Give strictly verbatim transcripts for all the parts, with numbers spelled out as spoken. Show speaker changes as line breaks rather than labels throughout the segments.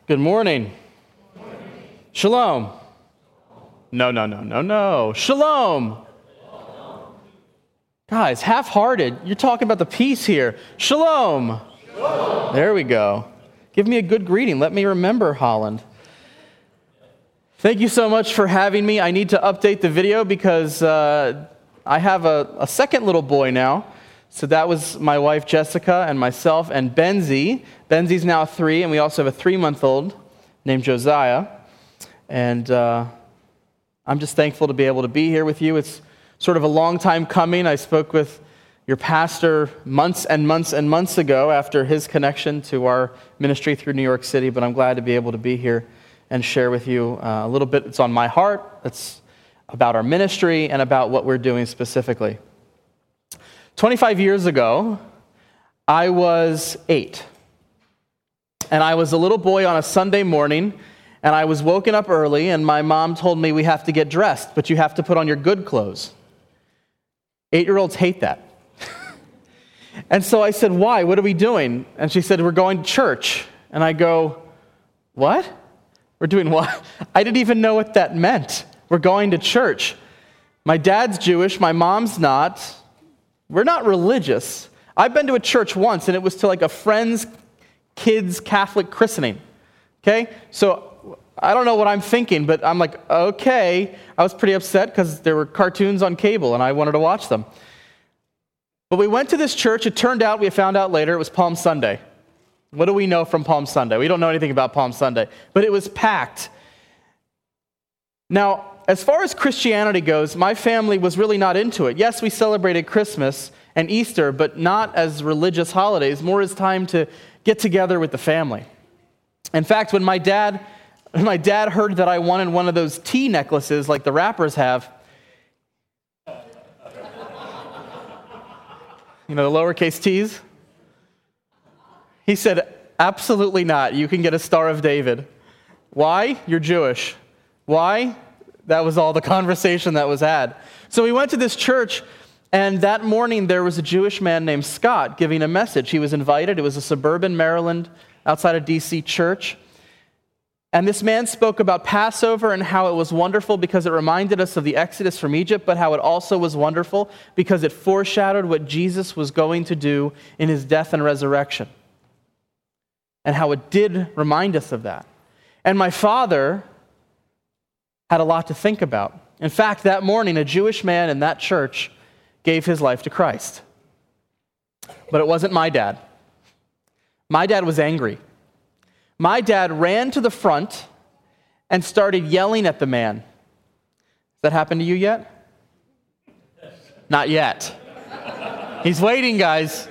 Good morning. Shalom. No, no, no, no, no. Shalom. Guys, half-hearted. You're talking about the peace here. Shalom. Shalom. There we go. Give me a good greeting. Let me remember Holland. Thank you so much for having me. I need to update the video because uh, I have a, a second little boy now. So that was my wife, Jessica, and myself, and Benzie. Benzie's now three, and we also have a three-month-old named Josiah. And uh, I'm just thankful to be able to be here with you. It's sort of a long time coming. I spoke with your pastor months and months and months ago after his connection to our ministry through New York City, but I'm glad to be able to be here and share with you uh, a little bit. It's on my heart. It's about our ministry and about what we're doing specifically. twenty-five years ago, I was eight. And I was a little boy on a Sunday morning, and I was woken up early, and my mom told me we have to get dressed, but you have to put on your good clothes. Eight-year-olds hate that. And so I said, why? What are we doing? And she said, we're going to church. And I go, what? We're doing what? I didn't even know what that meant. We're going to church. My dad's Jewish, my mom's not. We're not religious. I've been to a church once, and it was to like a friend's kid's Catholic christening. Okay? So I don't know what I'm thinking, but I'm like, okay. I was pretty upset because there were cartoons on cable, and I wanted to watch them. But we went to this church. It turned out, we found out later, it was Palm Sunday. What do we know from Palm Sunday? We don't know anything about Palm Sunday. But it was packed. Now, as far as Christianity goes, my family was really not into it. Yes, we celebrated Christmas and Easter, but not as religious holidays, more as time to get together with the family. In fact, when my dad, when my dad heard that I wanted one of those T necklaces like the rappers have, you know, the lowercase T's, he said, absolutely not. You can get a Star of David. Why? You're Jewish. Why? That was all the conversation that was had. So we went to this church, and that morning there was a Jewish man named Scott giving a message. He was invited. It was a suburban Maryland, outside of D C church. And this man spoke about Passover and how it was wonderful because it reminded us of the Exodus from Egypt, but how it also was wonderful because it foreshadowed what Jesus was going to do in his death and resurrection. And how it did remind us of that. And my father had a lot to think about. In fact, that morning, a Jewish man in that church gave his life to Christ. But it wasn't my dad. My dad was angry. My dad ran to the front and started yelling at the man. Has that happened to you yet? Not yet. He's waiting, guys.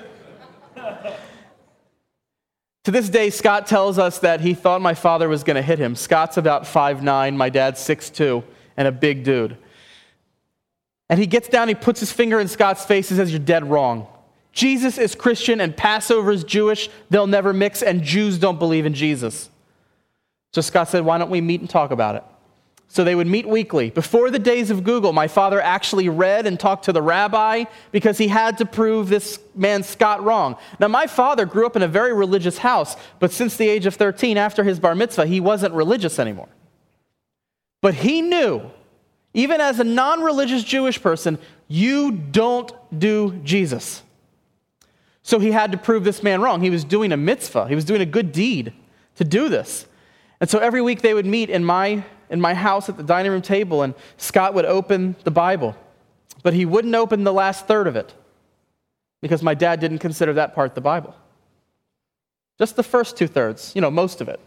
To this day, Scott tells us that he thought my father was going to hit him. Scott's about five nine, my dad's six two, and a big dude. And he gets down, he puts his finger in Scott's face and says, you're dead wrong. Jesus is Christian and Passover is Jewish. They'll never mix, and Jews don't believe in Jesus. So Scott said, why don't we meet and talk about it? So they would meet weekly. Before the days of Google, my father actually read and talked to the rabbi because he had to prove this man Scott wrong. Now, my father grew up in a very religious house, but since the age of thirteen, after his bar mitzvah, he wasn't religious anymore. But he knew, even as a non-religious Jewish person, you don't do Jesus. So he had to prove this man wrong. He was doing a mitzvah. He was doing a good deed to do this. And so every week they would meet in my in my house at the dining room table, and Scott would open the Bible. But he wouldn't open the last third of it because my dad didn't consider that part the Bible. Just the first two thirds, you know, most of it.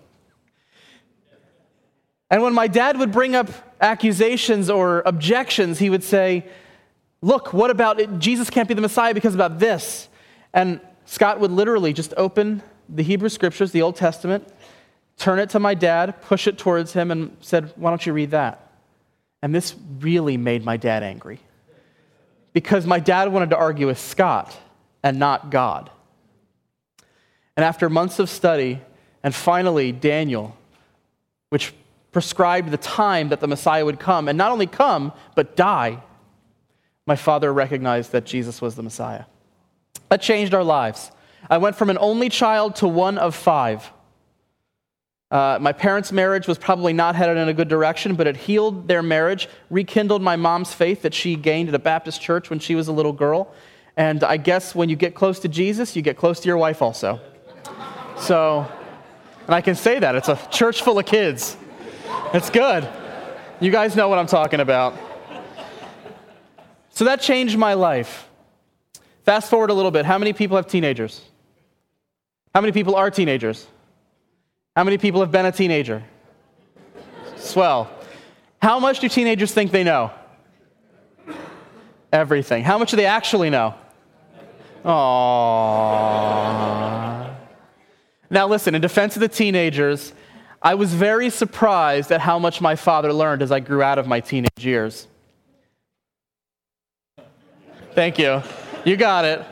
And when my dad would bring up accusations or objections, he would say, look, what about it? Jesus can't be the Messiah because about this. And Scott would literally just open the Hebrew Scriptures, the Old Testament, turn it to my dad, push it towards him, and said, why don't you read that? And this really made my dad angry because my dad wanted to argue with Scott and not God. And after months of study, and finally Daniel, which prescribed the time that the Messiah would come, and not only come, but die, my father recognized that Jesus was the Messiah. That changed our lives. I went from an only child to one of five. Uh, my parents' marriage was probably not headed in a good direction, but it healed their marriage, rekindled my mom's faith that she gained at a Baptist church when she was a little girl. And I guess when you get close to Jesus, you get close to your wife also. So, and I can say that. It's a church full of kids. It's good. You guys know what I'm talking about. So that changed my life. Fast forward a little bit. How many people have teenagers? How many people are teenagers? How many people have been a teenager? Swell. How much do teenagers think they know? Everything. How much do they actually know? Aww. Now listen, in defense of the teenagers, I was very surprised at how much my father learned as I grew out of my teenage years. Thank you. You got it.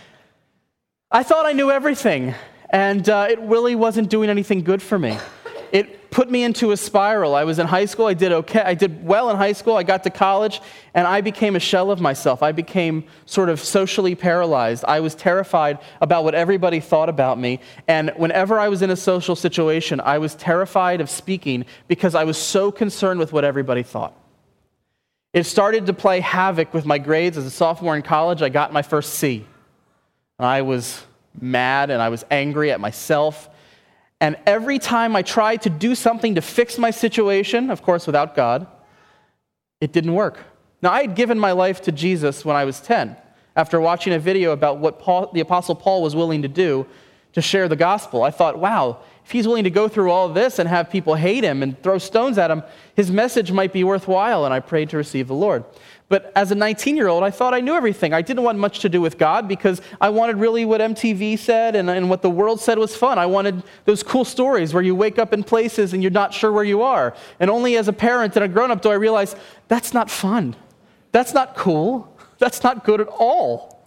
I thought I knew everything. And uh, it really wasn't doing anything good for me. It put me into a spiral. I was in high school. I did okay. I did well in high school. I got to college, and I became a shell of myself. I became sort of socially paralyzed. I was terrified about what everybody thought about me. And whenever I was in a social situation, I was terrified of speaking because I was so concerned with what everybody thought. It started to play havoc with my grades. As a sophomore in college, I got my first C. And I was mad and I was angry at myself. And every time I tried to do something to fix my situation, of course without God, it didn't work. Now, I had given my life to Jesus when I was ten, after watching a video about what Paul, the Apostle Paul was willing to do to share the gospel. I thought, wow, if he's willing to go through all of this and have people hate him and throw stones at him, his message might be worthwhile, and I prayed to receive the Lord. But as a nineteen-year-old, I thought I knew everything. I didn't want much to do with God because I wanted really what M T V said and, and what the world said was fun. I wanted those cool stories where you wake up in places and you're not sure where you are. And only as a parent and a grown-up do I realize that's not fun. That's not cool. That's not good at all.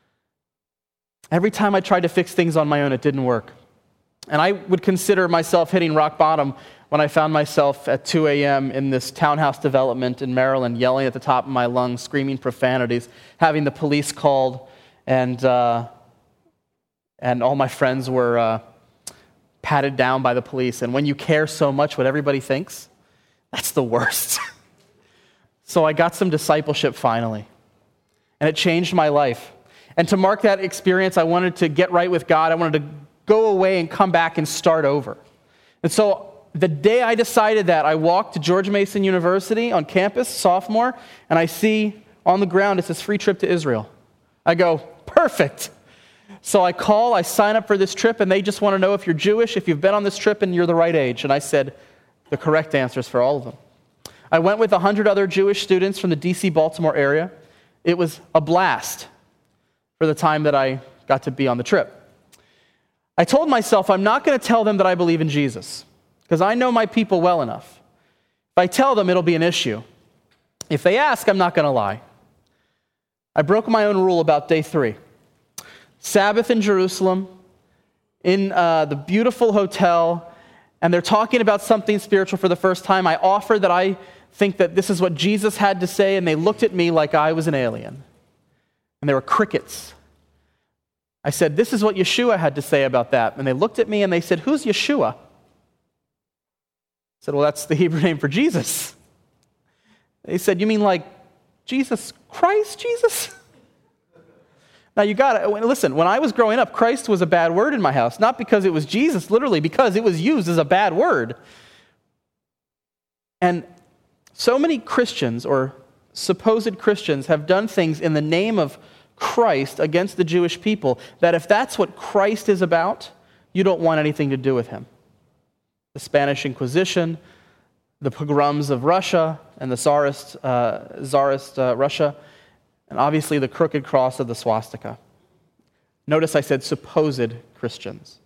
Every time I tried to fix things on my own, it didn't work. And I would consider myself hitting rock bottom when I found myself at two a.m. in this townhouse development in Maryland, yelling at the top of my lungs, screaming profanities, having the police called, and uh, and all my friends were uh, patted down by the police. And when you care so much what everybody thinks, that's the worst. So I got some discipleship finally, and it changed my life. And to mark that experience, I wanted to get right with God. I wanted to go away and come back and start over. And so the day I decided that, I walked to George Mason University on campus, sophomore, and I see on the ground it says free trip to Israel. I go, perfect. So I call, I sign up for this trip, and they just want to know if you're Jewish, if you've been on this trip, and you're the right age. And I said the correct answers for all of them. I went with one hundred other Jewish students from the D C Baltimore area. It was a blast for the time that I got to be on the trip. I told myself I'm not going to tell them that I believe in Jesus, because I know my people well enough. If I tell them, it'll be an issue. If they ask, I'm not going to lie. I broke my own rule about day three. Sabbath in Jerusalem, in uh, the beautiful hotel, and they're talking about something spiritual for the first time. I offered that I think that this is what Jesus had to say, and they looked at me like I was an alien. And there were crickets. I said, this is what Yeshua had to say about that. And they looked at me and they said, who's Yeshua? I said, well, that's the Hebrew name for Jesus. They said, you mean like Jesus Christ, Jesus? Now you got to, listen, when I was growing up, Christ was a bad word in my house. Not because it was Jesus, literally, because it was used as a bad word. And so many Christians, or supposed Christians, have done things in the name of Christ against the Jewish people that if that's what Christ is about, you don't want anything to do with him. The Spanish Inquisition, the pogroms of Russia, and the Tsarist, uh, Tsarist uh, Russia, and obviously the crooked cross of the swastika. Notice I said supposed Christians.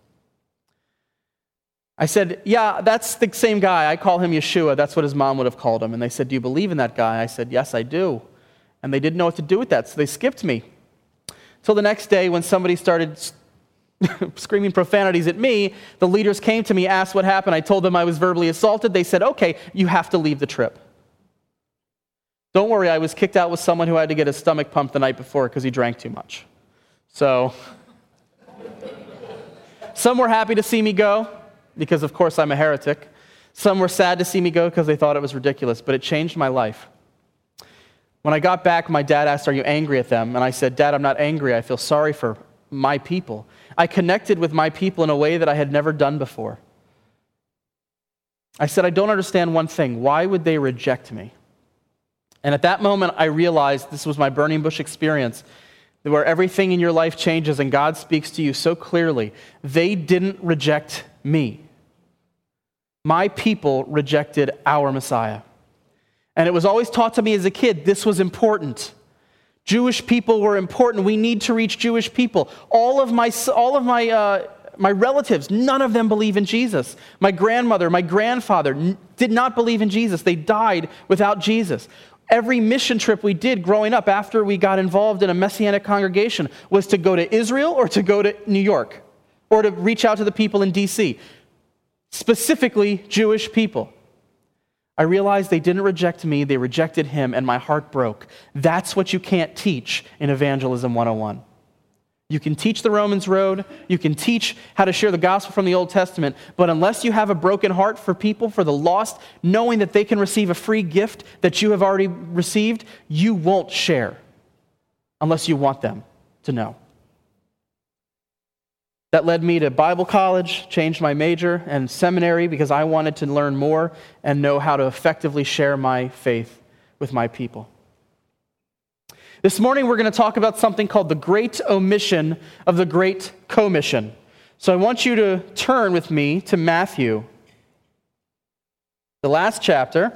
I said, yeah, that's the same guy. I call him Yeshua. That's what his mom would have called him. And they said, do you believe in that guy? I said, yes, I do. And they didn't know what to do with that, so they skipped me. Till the next day when somebody started screaming profanities at me, the leaders came to me, asked what happened. I told them I was verbally assaulted. They said, okay, you have to leave the trip. Don't worry, I was kicked out with someone who had to get his stomach pumped the night before because he drank too much. So, some were happy to see me go. because of course I'm a heretic. Some were sad to see me go because they thought it was ridiculous, but it changed my life. When I got back, my dad asked, "Are you angry at them?" And I said, "Dad, I'm not angry. I feel sorry for my people." I connected with my people in a way that I had never done before. I said, "I don't understand one thing. Why would they reject me?" And at that moment, I realized this was my burning bush experience, where everything in your life changes and God speaks to you so clearly. They didn't reject me. My people rejected our Messiah. And it was always taught to me as a kid, this was important. Jewish people were important. We need to reach Jewish people. All of my, all of my, uh, my relatives, none of them believe in Jesus. My grandmother, my grandfather n- did not believe in Jesus. They died without Jesus. Every mission trip we did growing up after we got involved in a Messianic congregation was to go to Israel or to go to New York or to reach out to the people in D C, specifically Jewish people. I realized they didn't reject me, they rejected him, and my heart broke. That's what you can't teach in Evangelism one oh one. You can teach the Romans Road, you can teach how to share the gospel from the Old Testament, but unless you have a broken heart for people, for the lost, knowing that they can receive a free gift that you have already received, you won't share unless you want them to know. That led me to Bible college, changed my major, and seminary because I wanted to learn more and know how to effectively share my faith with my people. This morning we're going to talk about something called the Great Omission of the Great Commission. So I want you to turn with me to Matthew, the last chapter.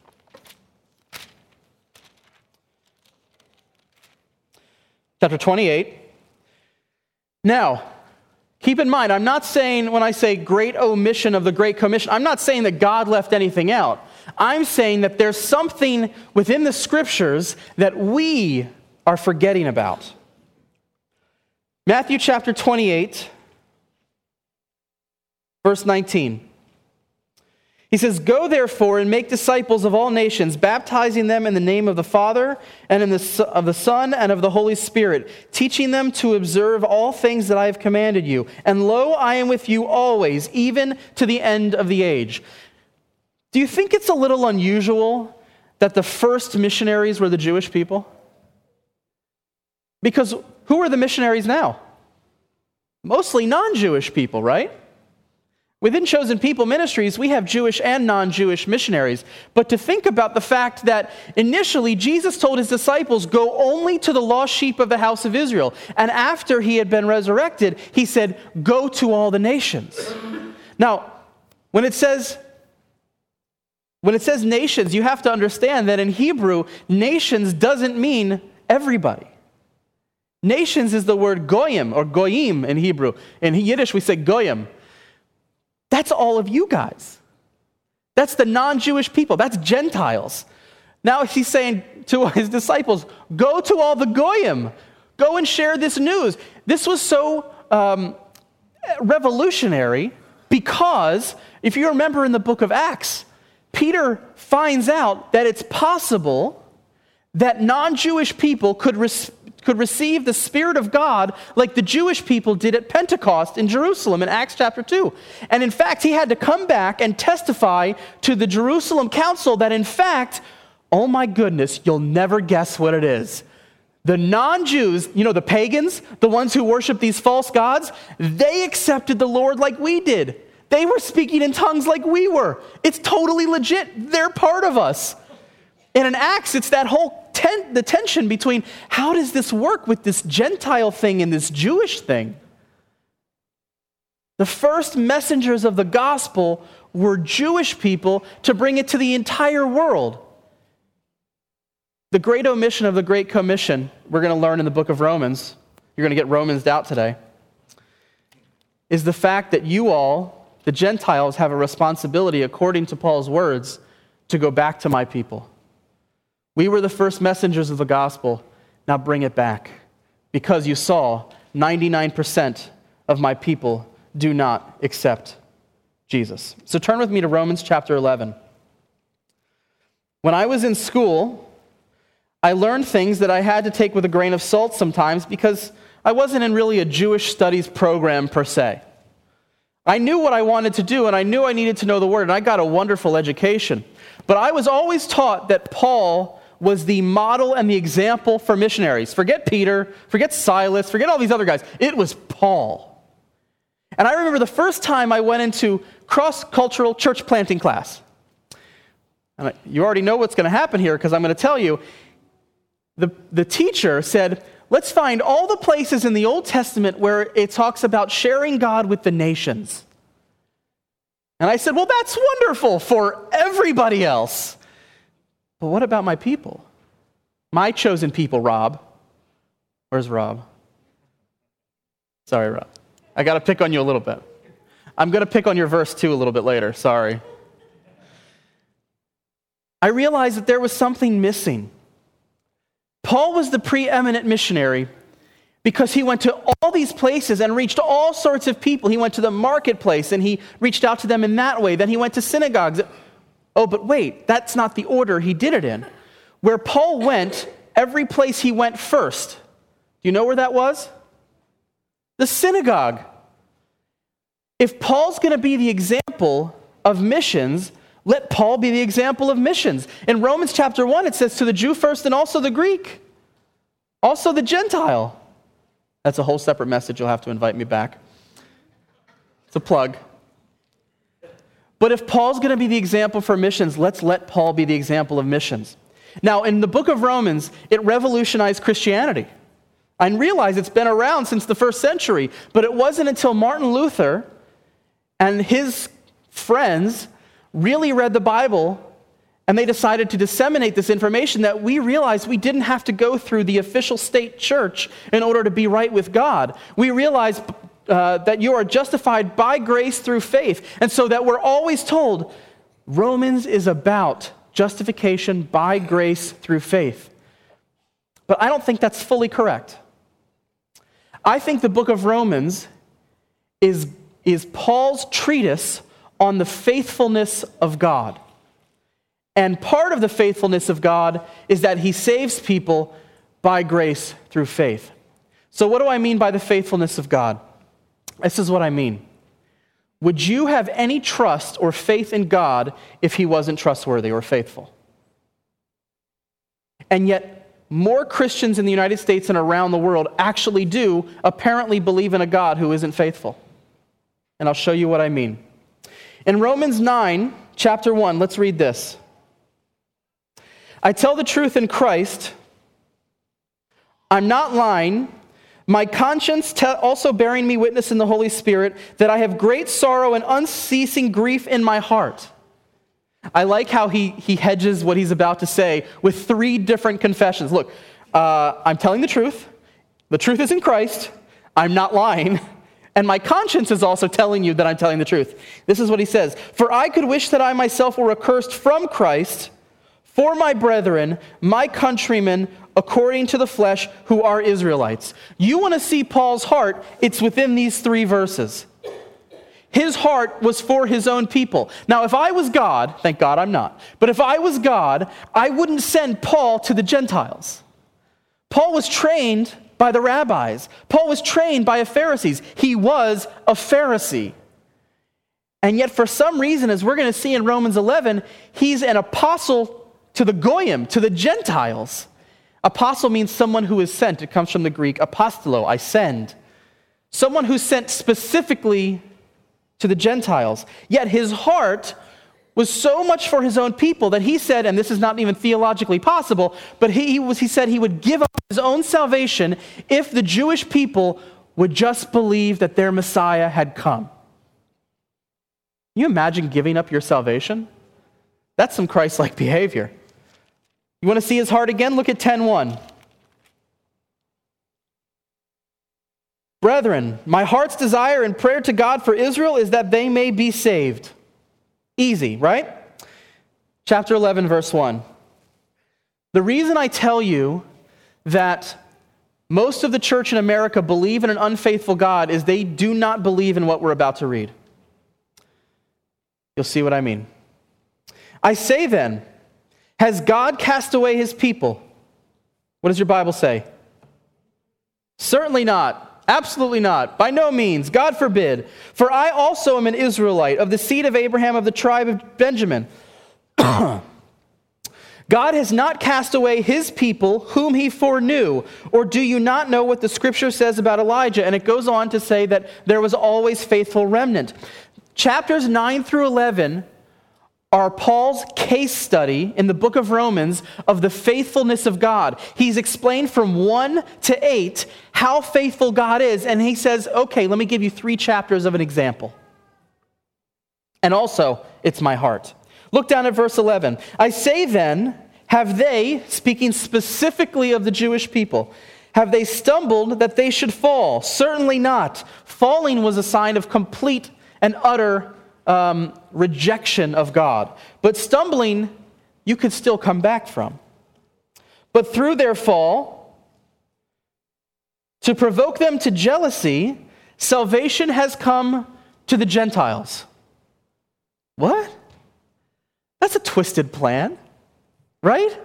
Chapter twenty-eight. Now, keep in mind, I'm not saying when I say great omission of the Great Commission, I'm not saying that God left anything out. I'm saying that there's something within the Scriptures that we are forgetting about. Matthew chapter twenty-eight, verse nineteen. He says, "Go therefore and make disciples of all nations, baptizing them in the name of the Father and in the, of the Son and of the Holy Spirit, teaching them to observe all things that I have commanded you. And lo, I am with you always, even to the end of the age." Do you think it's a little unusual that the first missionaries were the Jewish people? Because who are the missionaries now? Mostly non-Jewish people, right? Within Chosen People Ministries, we have Jewish and non-Jewish missionaries. But to think about the fact that initially Jesus told his disciples, "Go only to the lost sheep of the house of Israel." And after he had been resurrected, he said, "Go to all the nations." Now, when it says, when it says nations, you have to understand that in Hebrew, nations doesn't mean everybody. Nations is the word goyim or goyim in Hebrew. In Yiddish, we say goyim. That's all of you guys. That's the non-Jewish people. That's Gentiles. Now he's saying to his disciples, go to all the goyim. Go and share this news. This was so um, revolutionary because, if you remember in the book of Acts, Peter finds out that it's possible that non-Jewish people could res- could receive the Spirit of God like the Jewish people did at Pentecost in Jerusalem in Acts chapter two. And in fact, he had to come back and testify to the Jerusalem council that in fact, oh my goodness, you'll never guess what it is. The non-Jews, you know, the pagans, the ones who worship these false gods, they accepted the Lord like we did. They were speaking in tongues like we were. It's totally legit. They're part of us. And in Acts, it's that whole ten- the tension between how does this work with this Gentile thing and this Jewish thing? The first messengers of the gospel were Jewish people to bring it to the entire world. The great omission of the Great Commission, we're going to learn in the book of Romans, you're going to get Romans out today, is the fact that you all, the Gentiles, have a responsibility, according to Paul's words, to go back to my people. We were the first messengers of the gospel. Now bring it back. Because you saw ninety-nine percent of my people do not accept Jesus. So turn with me to Romans chapter eleven. When I was in school, I learned things that I had to take with a grain of salt sometimes because I wasn't in really a Jewish studies program per se. I knew what I wanted to do, and I knew I needed to know the Word, and I got a wonderful education. But I was always taught that Paul was the model and the example for missionaries. Forget Peter, forget Silas, forget all these other guys. It was Paul. And I remember the first time I went into cross-cultural church planting class. And I, you already know what's going to happen here because I'm going to tell you. The, the teacher said, let's find all the places in the Old Testament where it talks about sharing God with the nations. And I said, well, that's wonderful for everybody else. But what about my people? My chosen people, Rob. Where's Rob? Sorry, Rob. I got to pick on you a little bit. I'm going to pick on your verse two a little bit later. Sorry. I realized that there was something missing. Paul was the preeminent missionary because he went to all these places and reached all sorts of people. He went to the marketplace and he reached out to them in that way. Then he went to synagogues. Oh, but wait, that's not the order he did it in. Where Paul went, every place he went first. Do you know where that was? The synagogue. If Paul's going to be the example of missions, let Paul be the example of missions. In Romans chapter one, it says to the Jew first and also the Greek, also the Gentile. That's a whole separate message. You'll have to invite me back. It's a plug. But if Paul's going to be the example for missions, let's let Paul be the example of missions. Now, in the book of Romans, it revolutionized Christianity. I realize it's been around since the first century, but it wasn't until Martin Luther and his friends really read the Bible and they decided to disseminate this information that we realized we didn't have to go through the official state church in order to be right with God. We realized uh, that you are justified by grace through faith, and so that we're always told Romans is about justification by grace through faith. But I don't think that's fully correct. I think the book of Romans is, is Paul's treatise on the faithfulness of God. And part of the faithfulness of God is that he saves people by grace through faith. So what do I mean by the faithfulness of God? This is what I mean. Would you have any trust or faith in God if he wasn't trustworthy or faithful? And yet, more Christians in the United States and around the world actually do apparently believe in a God who isn't faithful. And I'll show you what I mean. In Romans nine, chapter one, let's read this. I tell the truth in Christ. I'm not lying. My conscience te- also bearing me witness in the Holy Spirit that I have great sorrow and unceasing grief in my heart. I like how he, he hedges what he's about to say with three different confessions. Look, uh, I'm telling the truth. The truth is in Christ. I'm not lying. And my conscience is also telling you that I'm telling the truth. This is what he says. For I could wish that I myself were accursed from Christ for my brethren, my countrymen, according to the flesh, who are Israelites. You want to see Paul's heart, it's within these three verses. His heart was for his own people. Now, if I was God, thank God I'm not, but if I was God, I wouldn't send Paul to the Gentiles. Paul was trained by the rabbis. Paul was trained by the Pharisees. He was a Pharisee. And yet, for some reason, as we're going to see in Romans eleven, he's an apostle to the Goyim, to the Gentiles. Apostle means someone who is sent. It comes from the Greek apostolo, I send. Someone who's sent specifically to the Gentiles. Yet his heart was so much for his own people that he said, and this is not even theologically possible, but he, he, was, he said he would give up his own salvation if the Jewish people would just believe that their Messiah had come. Can you imagine giving up your salvation? That's some Christ-like behavior. You want to see his heart again? Look at ten one. Brethren, my heart's desire and prayer to God for Israel is that they may be saved. Easy, right? Chapter eleven, verse one. The reason I tell you that most of the church in America believe in an unfaithful God is they do not believe in what we're about to read. You'll see what I mean. I say then, has God cast away his people? What does your Bible say? Certainly not. Absolutely not. By no means. God forbid. For I also am an Israelite, of the seed of Abraham, of the tribe of Benjamin. God has not cast away his people whom he foreknew. Or do you not know what the scripture says about Elijah? And it goes on to say that there was always faithful remnant. Chapters nine through eleven are Paul's case study in the book of Romans of the faithfulness of God. He's explained from one to eight how faithful God is. And he says, okay, let me give you three chapters of an example. And also, it's my heart. Look down at verse eleven. I say then, have they, speaking specifically of the Jewish people, have they stumbled that they should fall? Certainly not. Falling was a sign of complete and utter um, rejection of God. But stumbling, you could still come back from. But through their fall, to provoke them to jealousy, salvation has come to the Gentiles. What? That's a twisted plan, right?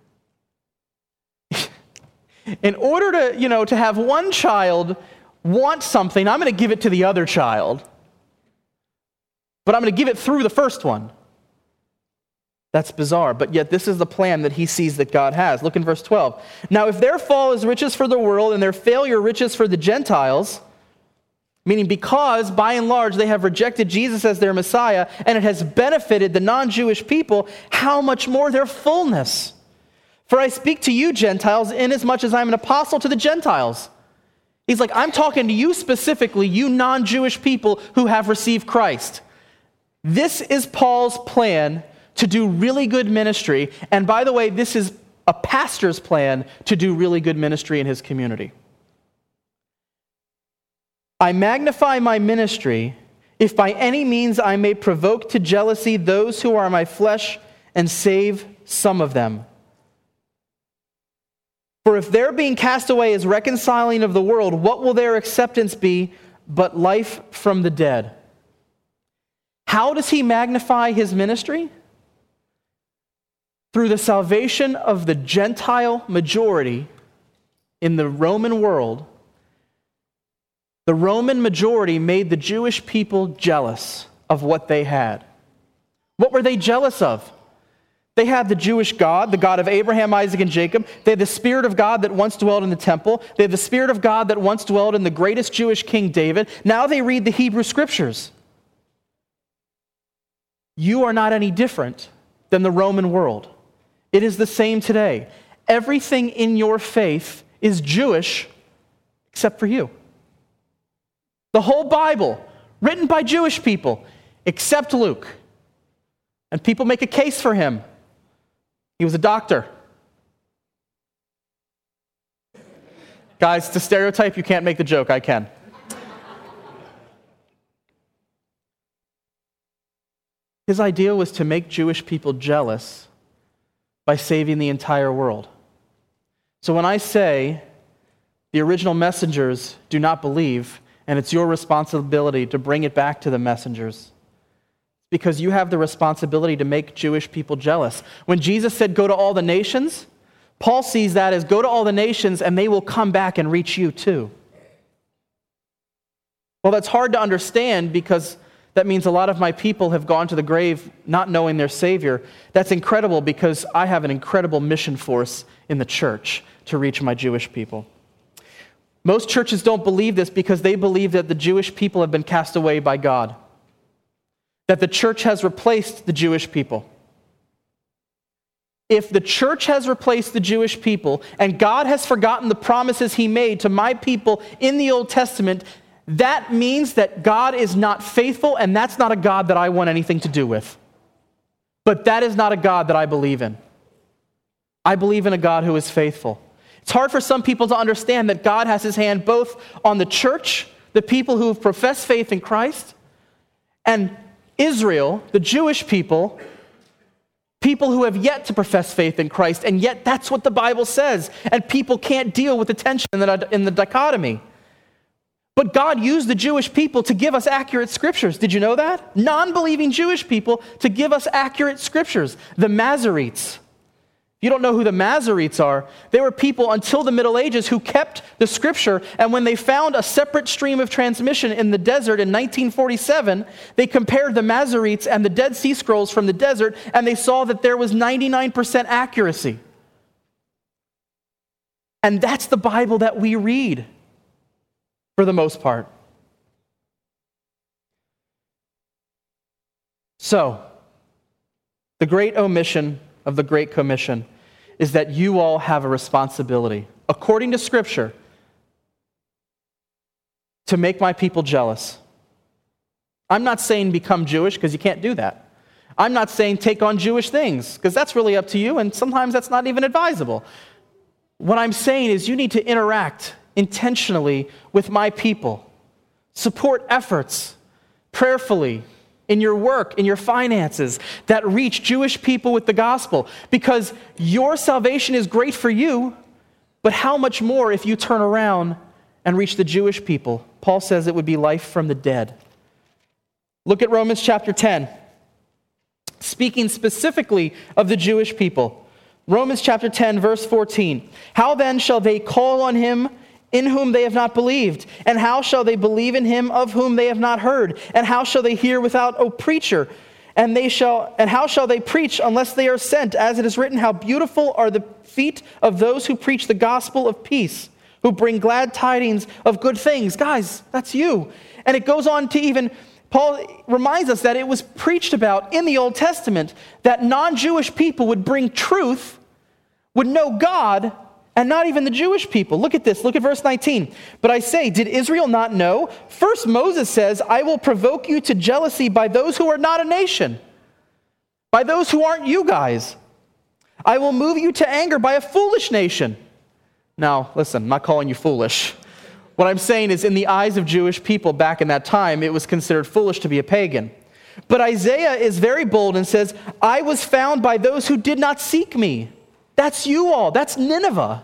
In order to, you know, to have one child want something, I'm going to give it to the other child. But I'm going to give it through the first one. That's bizarre, but yet this is the plan that he sees that God has. Look in verse twelve. Now, if their fall is riches for the world and their failure riches for the Gentiles, meaning because, by and large, they have rejected Jesus as their Messiah, and it has benefited the non-Jewish people, how much more their fullness? For I speak to you, Gentiles, inasmuch as I'm an apostle to the Gentiles. He's like, I'm talking to you specifically, you non-Jewish people who have received Christ. This is Paul's plan to do really good ministry. And by the way, this is a pastor's plan to do really good ministry in his community. I magnify my ministry if by any means I may provoke to jealousy those who are my flesh and save some of them. For if their being cast away is reconciling of the world, what will their acceptance be but life from the dead? How does he magnify his ministry? Through the salvation of the Gentile majority in the Roman world. The Roman majority made the Jewish people jealous of what they had. What were they jealous of? They had the Jewish God, the God of Abraham, Isaac, and Jacob. They had the Spirit of God that once dwelled in the temple. They had the Spirit of God that once dwelled in the greatest Jewish king, David. Now they read the Hebrew Scriptures. You are not any different than the Roman world. It is the same today. Everything in your faith is Jewish except for you. The whole Bible, written by Jewish people, except Luke. And people make a case for him. He was a doctor. Guys, it's a stereotype. You can't make the joke. I can. His idea was to make Jewish people jealous by saving the entire world. So when I say the original messengers do not believe, and it's your responsibility to bring it back to the messengers, because you have the responsibility to make Jewish people jealous. When Jesus said, go to all the nations, Paul sees that as go to all the nations and they will come back and reach you too. Well, that's hard to understand because that means a lot of my people have gone to the grave not knowing their Savior. That's incredible because I have an incredible mission force in the church to reach my Jewish people. Most churches don't believe this because they believe that the Jewish people have been cast away by God, that the church has replaced the Jewish people. If the church has replaced the Jewish people and God has forgotten the promises he made to my people in the Old Testament, that means that God is not faithful, and that's not a God that I want anything to do with. But that is not a God that I believe in. I believe in a God who is faithful. It's hard for some people to understand that God has his hand both on the church, the people who have professed faith in Christ, and Israel, the Jewish people, people who have yet to profess faith in Christ, and yet that's what the Bible says, and people can't deal with the tension in the, in the dichotomy. But God used the Jewish people to give us accurate scriptures. Did you know that? Non-believing Jewish people to give us accurate scriptures. The Masoretes. If You don't know who the Masoretes are. They were people until the Middle Ages who kept the scripture, and when they found a separate stream of transmission in the desert in nineteen forty-seven, they compared the Masoretes and the Dead Sea Scrolls from the desert, and they saw that there was ninety-nine percent accuracy. And that's the Bible that we read, for the most part. So, the great omission of the Great Commission is that you all have a responsibility, according to Scripture, to make my people jealous. I'm not saying become Jewish, because you can't do that. I'm not saying take on Jewish things, because that's really up to you, and sometimes that's not even advisable. What I'm saying is you need to interact intentionally with my people. Support efforts prayerfully in your work, in your finances, that reach Jewish people with the gospel. Because your salvation is great for you, but how much more if you turn around and reach the Jewish people? Paul says it would be life from the dead. Look at Romans chapter ten. Speaking specifically of the Jewish people. Romans chapter ten, verse fourteen. How then shall they call on him in whom they have not believed? And how shall they believe in him of whom they have not heard? And how shall they hear without a preacher? And they shall and how shall they preach unless they are sent? As it is written, how beautiful are the feet of those who preach the gospel of peace, who bring glad tidings of good things. Guys, that's you. And it goes on to even, Paul reminds us that it was preached about in the Old Testament that non-Jewish people would bring truth, would know God, and not even the Jewish people. Look at this. Look at verse nineteen. But I say, did Israel not know? First Moses says, I will provoke you to jealousy by those who are not a nation, by those who aren't you guys. I will move you to anger by a foolish nation. Now, listen, I'm not calling you foolish. What I'm saying is, in the eyes of Jewish people back in that time, it was considered foolish to be a pagan. But Isaiah is very bold and says, I was found by those who did not seek me. That's you all. That's Nineveh.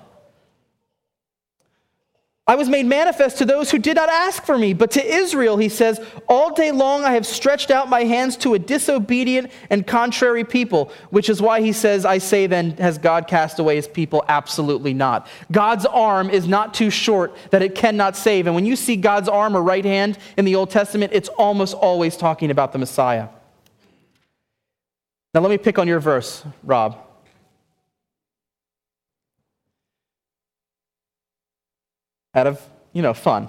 I was made manifest to those who did not ask for me. But to Israel, he says, all day long I have stretched out my hands to a disobedient and contrary people, which is why he says, I say then, has God cast away his people? Absolutely not. God's arm is not too short that it cannot save. And when you see God's arm or right hand in the Old Testament, it's almost always talking about the Messiah. Now let me pick on your verse, Rob. Out of, you know, fun.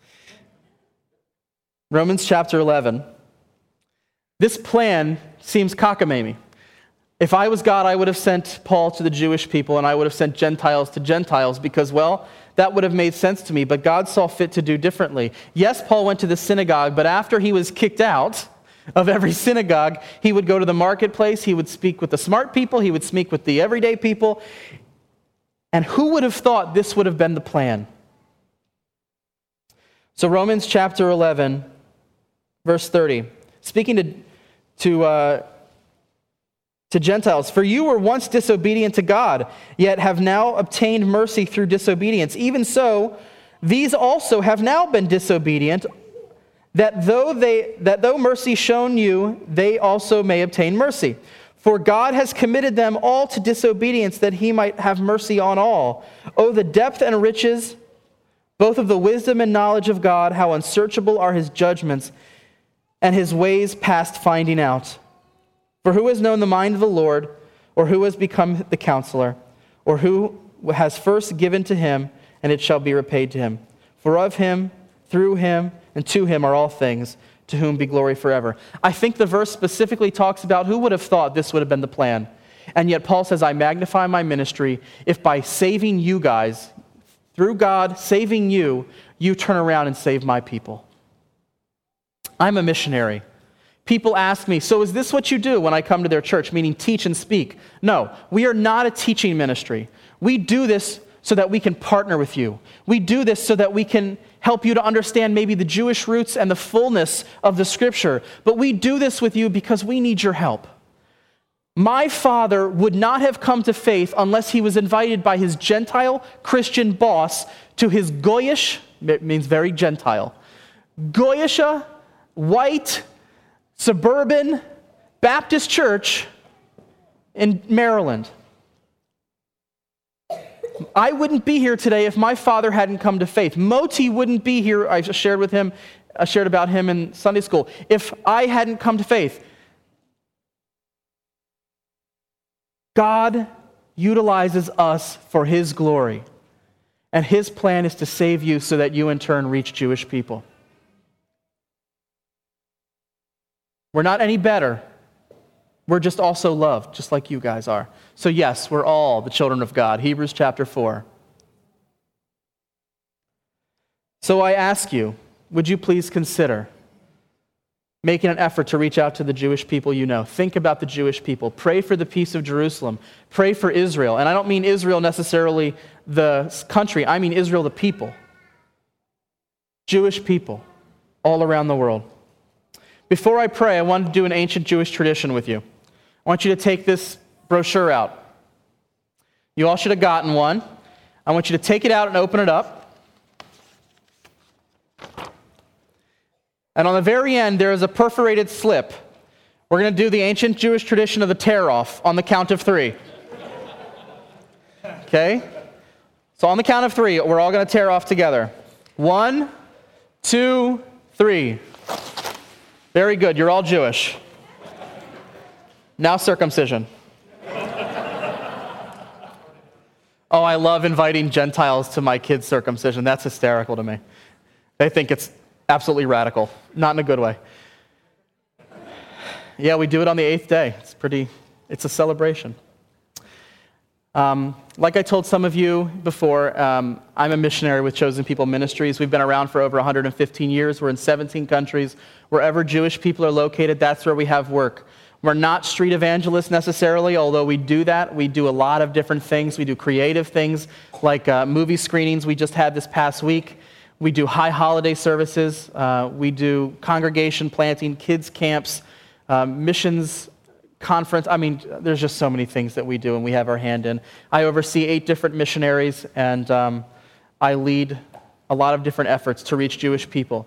Romans chapter eleven. This plan seems cockamamie. If I was God, I would have sent Paul to the Jewish people, and I would have sent Gentiles to Gentiles, because, well, that would have made sense to me, but God saw fit to do differently. Yes, Paul went to the synagogue, but after he was kicked out of every synagogue, he would go to the marketplace, he would speak with the smart people, he would speak with the everyday people, and who would have thought this would have been the plan? So Romans chapter eleven, verse thirty, speaking to, to, uh, to Gentiles, for you were once disobedient to God, yet have now obtained mercy through disobedience. Even so, these also have now been disobedient, that though they that though mercy shown you, they also may obtain mercy. For God has committed them all to disobedience, that he might have mercy on all. Oh, the depth and riches both of the wisdom and knowledge of God, how unsearchable are his judgments, and his ways past finding out. For who has known the mind of the Lord, or who has become the counselor, or who has first given to him, and it shall be repaid to him? For of him, through him, and to him are all things, to whom be glory forever. I think the verse specifically talks about who would have thought this would have been the plan. And yet Paul says, I magnify my ministry if by saving you guys, through God saving you, you turn around and save my people. I'm a missionary. People ask me, so is this what you do when I come to their church, meaning teach and speak? No, we are not a teaching ministry. We do this so that we can partner with you. We do this so that we can help you to understand maybe the Jewish roots and the fullness of the Scripture. But we do this with you because we need your help. My father would not have come to faith unless he was invited by his Gentile Christian boss to his Goyish, it means very Gentile, Goyisha, white, suburban Baptist church in Maryland. I wouldn't be here today if my father hadn't come to faith. Moti wouldn't be here. I shared with him, I shared about him in Sunday school. If I hadn't come to faith, God utilizes us for his glory. And his plan is to save you so that you in turn reach Jewish people. We're not any better. We're just also loved, just like you guys are. So yes, we're all the children of God. Hebrews chapter four. So I ask you, would you please consider making an effort to reach out to the Jewish people you know? Think about the Jewish people. Pray for the peace of Jerusalem. Pray for Israel. And I don't mean Israel necessarily the country. I mean Israel the people. Jewish people all around the world. Before I pray, I want to do an ancient Jewish tradition with you. I want you to take this brochure out. You all should have gotten one. I want you to take it out and open it up. And on the very end, there is a perforated slip. We're going to do the ancient Jewish tradition of the tear-off on the count of three. Okay? So on the count of three, we're all going to tear off together. One, two, three. Very good. You're all Jewish. Now circumcision. Oh, I love inviting Gentiles to my kids' circumcision. That's hysterical to me. They think it's absolutely radical. Not in a good way. Yeah, we do it on the eighth day. It's pretty, it's a celebration. Um, like I told some of you before, um, I'm a missionary with Chosen People Ministries. We've been around for over one hundred fifteen years. We're in seventeen countries. Wherever Jewish people are located, that's where we have work. We're not street evangelists necessarily, although we do that. We do a lot of different things. We do creative things like uh, movie screenings we just had this past week. We do high holiday services. Uh, we do congregation planting, kids camps, um, missions conference. I mean, there's just so many things that we do and we have our hand in. I oversee eight different missionaries, and um, I lead a lot of different efforts to reach Jewish people.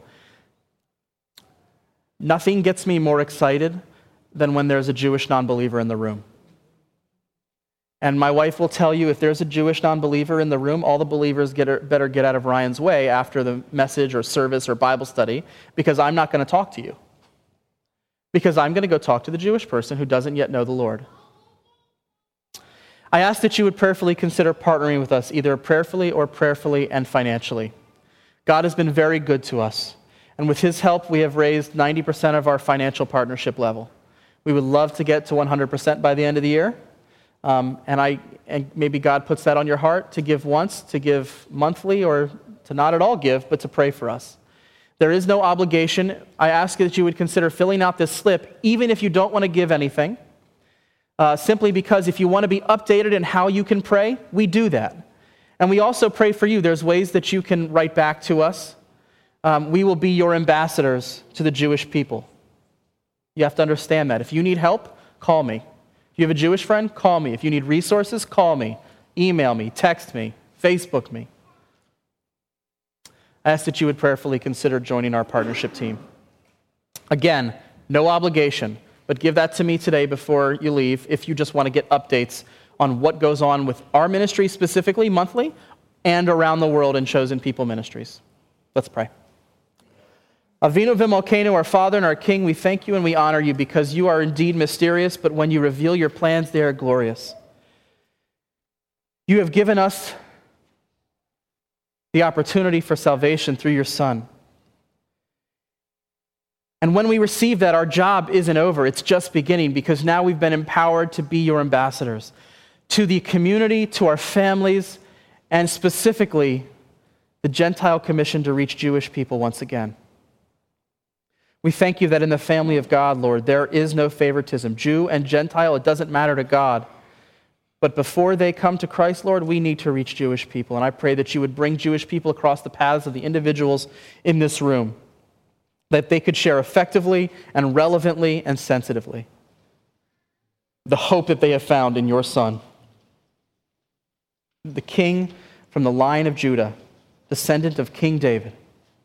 Nothing gets me more excited than when there's a Jewish non-believer in the room. And my wife will tell you, if there's a Jewish non-believer in the room, all the believers get, better get out of Ryan's way after the message or service or Bible study, because I'm not going to talk to you. Because I'm going to go talk to the Jewish person who doesn't yet know the Lord. I ask that you would prayerfully consider partnering with us, either prayerfully or prayerfully and financially. God has been very good to us. And with his help, we have raised ninety percent of our financial partnership level. We would love to get to one hundred percent by the end of the year. Um, and I, and maybe God puts that on your heart to give once, to give monthly, or to not at all give, but to pray for us. There is no obligation. I ask that you would consider filling out this slip, even if you don't want to give anything, uh, simply because if you want to be updated in how you can pray, we do that. And we also pray for you. There's ways that you can write back to us. Um, we will be your ambassadors to the Jewish people. You have to understand that. If you need help, call me. If you have a Jewish friend, call me. If you need resources, call me. Email me, text me, Facebook me. I ask that you would prayerfully consider joining our partnership team. Again, no obligation, but give that to me today before you leave if you just want to get updates on what goes on with our ministry specifically monthly and around the world in Chosen People Ministries. Let's pray. Avinu v'Malkeinu, our Father and our King, we thank you and we honor you because you are indeed mysterious, but when you reveal your plans, they are glorious. You have given us the opportunity for salvation through your Son. And when we receive that, our job isn't over. It's just beginning, because now we've been empowered to be your ambassadors to the community, to our families, and specifically the Gentile commission to reach Jewish people once again. We thank you that in the family of God, Lord, there is no favoritism. Jew and Gentile, it doesn't matter to God. But before they come to Christ, Lord, we need to reach Jewish people. And I pray that you would bring Jewish people across the paths of the individuals in this room, that they could share effectively and relevantly and sensitively the hope that they have found in your Son, the King from the line of Judah, descendant of King David.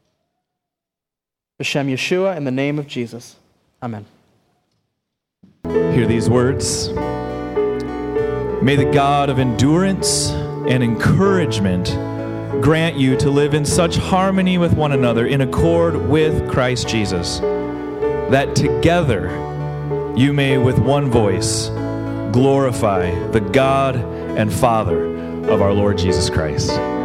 B'Shem Yeshua, in the name of Jesus. Amen.
Hear these words. May the God of endurance and encouragement grant you to live in such harmony with one another in accord with Christ Jesus, that together you may with one voice glorify the God and Father of our Lord Jesus Christ.